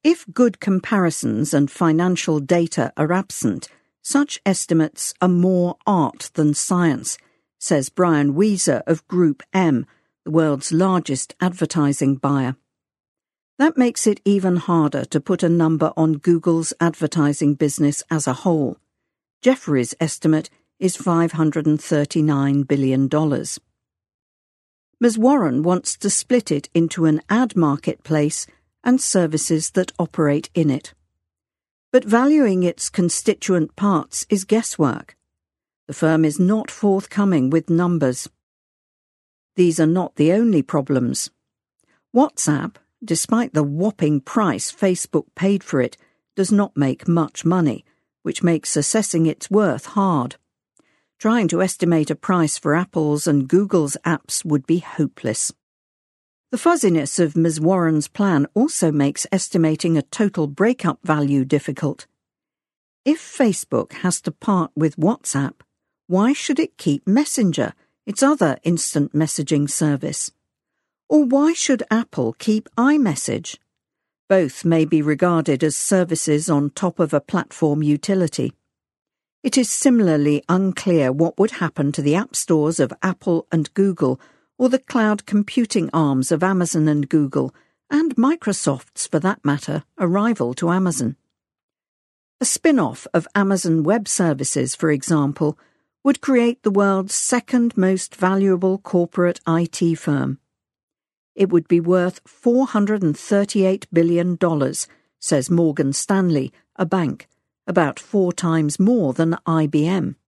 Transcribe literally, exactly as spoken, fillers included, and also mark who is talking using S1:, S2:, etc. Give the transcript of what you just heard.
S1: If good comparisons and financial data are absent, such estimates are more art than science, says Brian Weiser of Group M, the world's largest advertising buyer. That makes it even harder to put a number on Google's advertising business as a whole. Jefferies' estimate is five hundred thirty-nine billion dollars. Miz Warren wants to split it into an ad marketplace and services that operate in it. But valuing its constituent parts is guesswork. The firm is not forthcoming with numbers. These are not the only problems. WhatsApp, despite the whopping price Facebook paid for it, does not make much money, which makes assessing its worth hard. Trying to estimate a price for Apple's and Google's apps would be hopeless. The fuzziness of Miz Warren's plan also makes estimating a total breakup value difficult. If Facebook has to part with WhatsApp, why should it keep Messenger, its other instant messaging service? Or why should Apple keep iMessage? Both may be regarded as services on top of a platform utility. It is similarly unclear what would happen to the app stores of Apple and Google, or the cloud computing arms of Amazon and Google, and Microsoft's, for that matter, a rival to Amazon. A spin-off of Amazon Web Services, for example, would create the world's second most valuable corporate I T firm. It would be worth four hundred thirty-eight billion dollars, says Morgan Stanley, a bank, about four times more than I B M.